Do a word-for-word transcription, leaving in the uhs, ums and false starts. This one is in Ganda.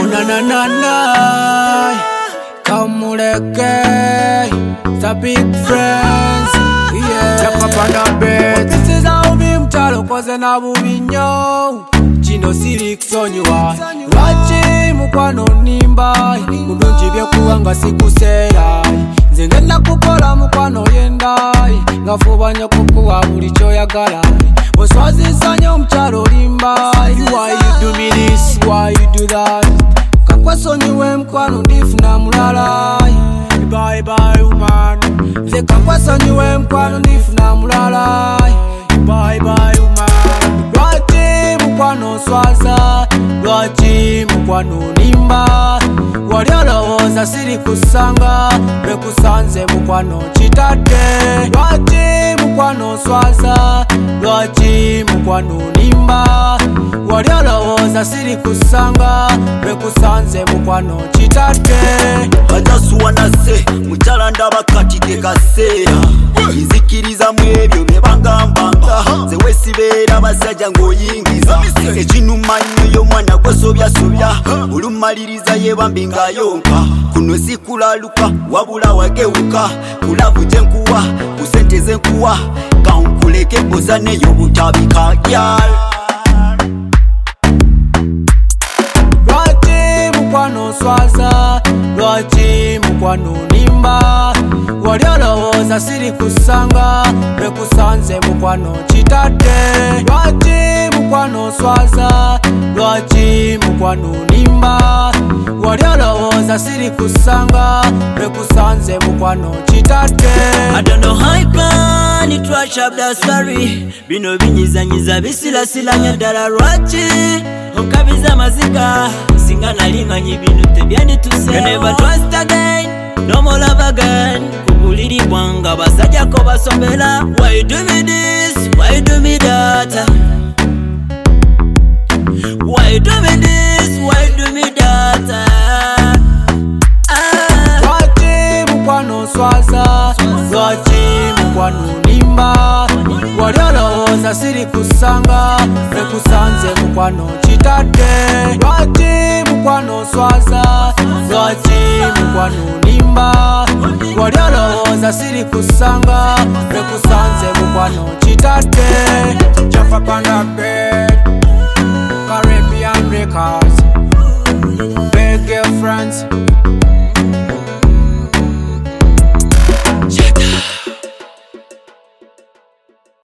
na na na na. Kamuleke, the big friends, yeah. Chapa pana bed. This is how me mtalo koze na bubinyo. Chino siri kusonywa. Wachi mukwano nimba. Mudunji bya kuwanga sikusera. Nze ngenda kukola mukwano yendai. Ngafubanya kukuwa buli choyagala. Oswazisa nyo mchalo limba. Why you do me this? Why you do that? Kakwasonyiwe mkwano ndifuna mulala. Bye bye woman. Nze kakwasonyiwe mkwano ndifuna mulala. Bye bye woman. Lwaki mukwano swaza, lwaki mukwano nimba. Wali olowooza siri kusanga, lwekusanze mukwano kitadde. Lwaki mukwano swaza, lwaki mukwano nimba. Wali olowooza siri kusanga, lwekusanze mukwano kitadde. Bajasuwa nase, mukyala ndaba kati tekaseera. Nzikiriza mu ebyo bye bangambanga. Nze wesibeera basajja ng'oyingiza. Ekinuma nnyo y'omwana gwesobyasobya. Olumaliriza yeebambi ng'ayonka. Kuno si kulaluka wabula wagewuka. Kulavu gye nkuwa, ku ssente ze nkuwa. Kankuleke ozaneyo butabika gyal. Lwaki mukwano swaza, lwaki mukwano nimba. Wali olowooza siri kusanga, lwekusanze mukwano kitadde. Lwaki mukwano swaza, lwaki mukwano nimba. Wali olowooza siri kusanga, lwekusanze mukwano kitadde. I don't know how I plan it, trash up the story. Bino binyizanyiza bisilasilanya ddala lwaki onkabiza maziga singa nali manyi bino tebyandituseewo. You never trust again, no more love again. Kubuliri bwanga basajjako basomera. Why you do me this? Why you do me that? Why you do me this? Why you do me that? Ah. Lwaki mukwano swaza, lwaki mukwano nimba. Wali olowooza siri kusanga, lwekusanze mukwano kitadde. Lwaki mukwano swaza, lwaki mukwano nimba. Wali olowooza siri kusanga, lwekusanze mukwano kitadde. Jaffa Panda Bed, Caribbean Records, Big Girl Friends.